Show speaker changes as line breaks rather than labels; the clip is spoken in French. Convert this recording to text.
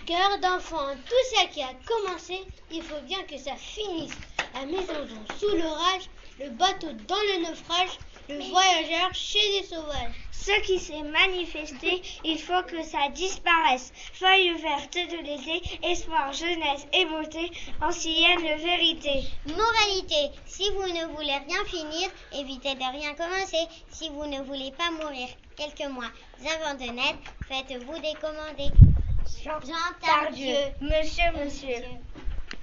Cœur d'enfant, tout ça qui a commencé, il faut bien que ça finisse. La maison sous l'orage, le bateau dans le naufrage, le voyageur chez les sauvages.
Ce qui s'est manifesté, il faut que ça disparaisse. Feuilles vertes de l'été, espoir, jeunesse et beauté, ancienne vérité.
Moralité, si vous ne voulez rien finir, évitez de rien commencer. Si vous ne voulez pas mourir quelques mois avant de naître, faites-vous décommander.
Jean Tardieu, monsieur.